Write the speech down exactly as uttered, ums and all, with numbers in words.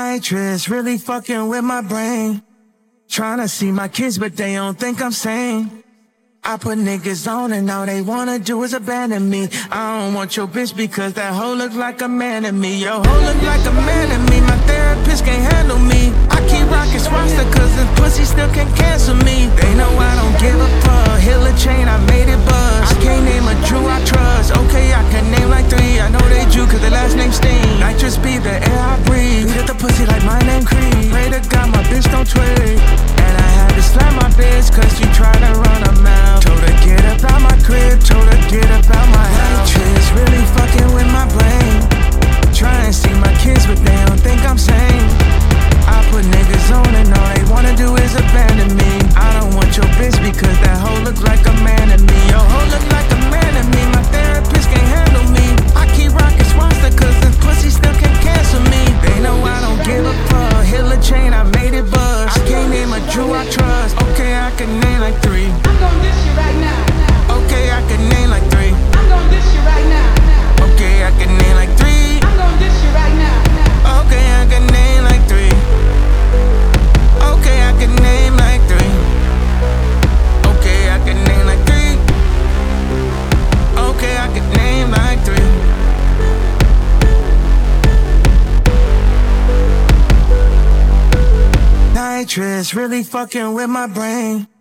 Nitrous really fucking with my brain. Tryna see my kids, but they don't think I'm sane. I put niggas on and all they wanna do is abandon me. I don't want your bitch because that hoe look like a man to me. Your hoe look like a man to me. My therapist can't handle me. I keep rockin' Swasta cause this pussy still can't cancel me. They know I don't give a fuck. Hill a chain, I made it buzz. I can't name a Drew I trust. Okay, I can name like three. I know they Jew cause their last name Steen. Nitrous be the air I breathe. Hit the pussy like my name Creed. Pray to God my bitch don't twig. And I had to slap my bitch cause she tried to run a mouth. Told her get up out my crib, told her get up out my house. Nitrous really fucking with my brain. Try and see my kids but they don't think I'm sane. I put niggas on and all they wanna do is abandon me. I don't want your bitch because that hoe look like a man to me. Your hoe look like a man to me. My therapist can't handle me. I keep rockin' Swasta cause this pussy still can't cancel me. They know I don't give a fuck. Hill a chain, I made it buzz. I can't name a Drew I trust. Okay, I can name like three. I'm gon' diss you right now. Okay, I can name like three. I'm gon' diss you right now. Okay, I can name like three. I'm gon' diss you right now. Okay, I can name like three. Okay, I can name like three. Okay, I can name like three. Okay, I can name like three. Nitrous really fucking with my brain.